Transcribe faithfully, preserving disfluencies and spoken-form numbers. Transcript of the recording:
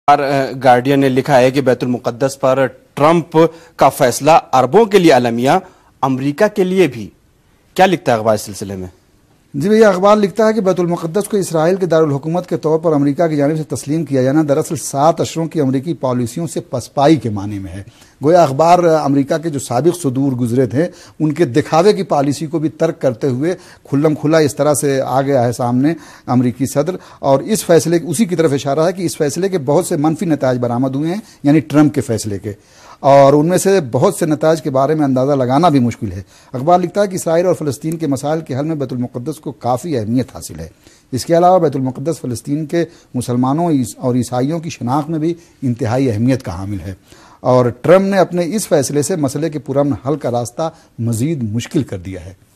Guardian ने लिखा है कि बैतुल मुक़द्दस पर ट्रंप का फैसला अरबों के लिए अलमिया, अमेरिका के लिए भी। क्या लिखता है अखबार इस सिलसिले में? जी भैया, अखबार लिखता है कि बैतुल मुक़द्दस को इसराइल के दारुल हुकूमत के तौर पर अमेरिका की जानिब से तस्लीम किया जाना दरअसल सात अशरों की अमेरिकी पॉलिसियों से पसपाई के माने में है। गोया अखबार अमेरिका के जो साबिक सदूर गुजरे थे उनके दिखावे की पॉलिसी को भी तर्क करते हुए खुल्लम खुला इस तरह से आ गया है सामने अमेरिकी सदर, और इस फैसले उसी की तरफ इशारा है कि इस फैसले के बहुत से मनफी नताज बरामद हुए हैं, यानी ट्रंप के फैसले के, और उनमें से बहुत से नताज के बारे में अंदाज़ा लगाना भी मुश्किल है। अखबार लिखता है कि इसराइल और फ़लस्तीन के मसाइल के हल में बैतुल मुक़द्दस को काफ़ी अहमियत हासिल है। इसके अलावा बैतुल मुक़द्दस फ़लस्तीन के मुसलमानों और ईसाइयों की शनाख्त में भी इंतहाई अहमियत का हामिल है, और ट्रंप ने अपने इस फैसले से मसले के पुरअमन हल का रास्ता मज़ीद मुश्किल कर दिया है।